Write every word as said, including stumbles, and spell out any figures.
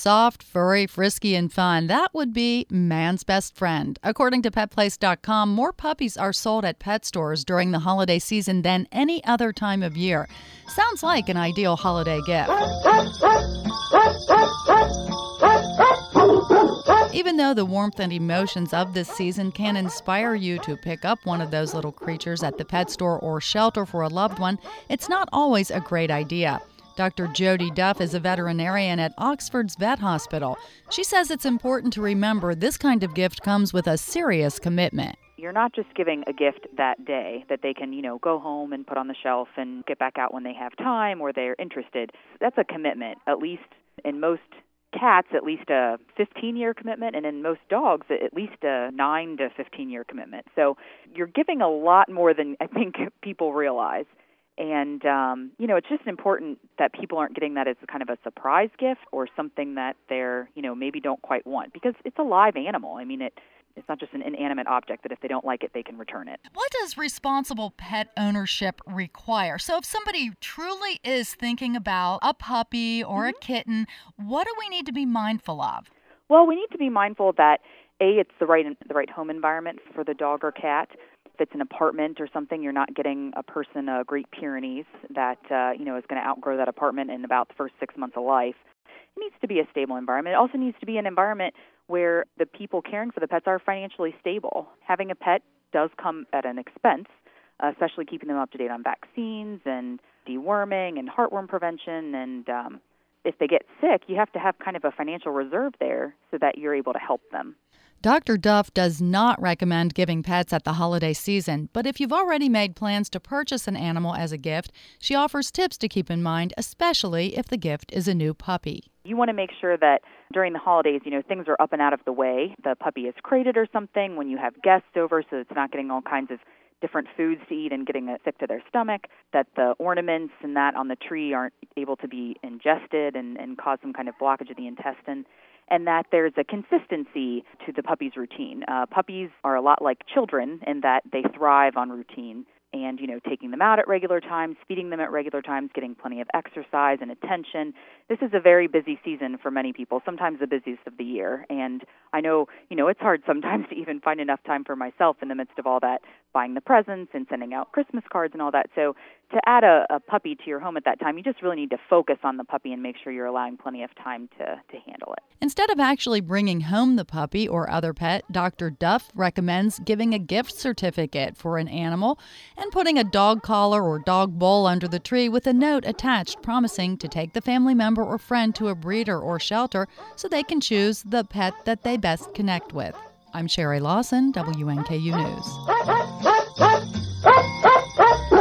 soft, furry, frisky, and fun, that would be man's best friend. According to pet place dot com, more puppies are sold at pet stores during the holiday season than any other time of year. Sounds like an ideal holiday gift. Even though the warmth and emotions of this season can inspire you to pick up one of those little creatures at the pet store or shelter for a loved one, it's not always a great idea. Doctor Jody Duff is a veterinarian at Oxford's Vet Hospital. She says it's important to remember this kind of gift comes with a serious commitment. You're not just giving a gift that day that they can, you know, go home and put on the shelf and get back out when they have time or they're interested. That's a commitment, at least in most cats, at least a fifteen-year commitment, and in most dogs, at least a nine to fifteen-year commitment. So you're giving a lot more than I think people realize. And, um, you know, it's just important that people aren't getting that as kind of a surprise gift or something that they're, you know, maybe don't quite want, because it's a live animal. I mean, it it's not just an inanimate object that if they don't like it, they can return it. What does responsible pet ownership require? So if somebody truly is thinking about a puppy or mm-hmm. a kitten, what do we need to be mindful of? Well, we need to be mindful that, A, it's the right the right home environment for the dog or cat. If it's an apartment or something, you're not getting a person a Great Pyrenees that uh, you know is going to outgrow that apartment in about the first six months of life. It needs to be a stable environment. It also needs to be an environment where the people caring for the pets are financially stable. Having a pet does come at an expense, uh, especially keeping them up to date on vaccines and deworming and heartworm prevention. And um, if they get sick, you have to have kind of a financial reserve there so that you're able to help them. Doctor Duff does not recommend giving pets at the holiday season, but if you've already made plans to purchase an animal as a gift, she offers tips to keep in mind, especially if the gift is a new puppy. You want to make sure that during the holidays, you know, things are up and out of the way. The puppy is crated or something when you have guests over, so it's not getting all kinds of different foods to eat and getting sick to their stomach, that the ornaments and that on the tree aren't able to be ingested and, and cause some kind of blockage of the intestine, and that there's a consistency to the puppy's routine. Uh, puppies are a lot like children in that they thrive on routine. And, you know, taking them out at regular times, feeding them at regular times, getting plenty of exercise and attention. This is a very busy season for many people, sometimes the busiest of the year. And I know, you know, it's hard sometimes to even find enough time for myself in the midst of all that, buying the presents and sending out Christmas cards and all that. So to add a, a puppy to your home at that time, you just really need to focus on the puppy and make sure you're allowing plenty of time to, to handle it. Instead of actually bringing home the puppy or other pet, Doctor Duff recommends giving a gift certificate for an animal and putting a dog collar or dog bowl under the tree with a note attached promising to take the family member or friend to a breeder or shelter so they can choose the pet that they best connect with. I'm Sherry Lawson, W N K U News.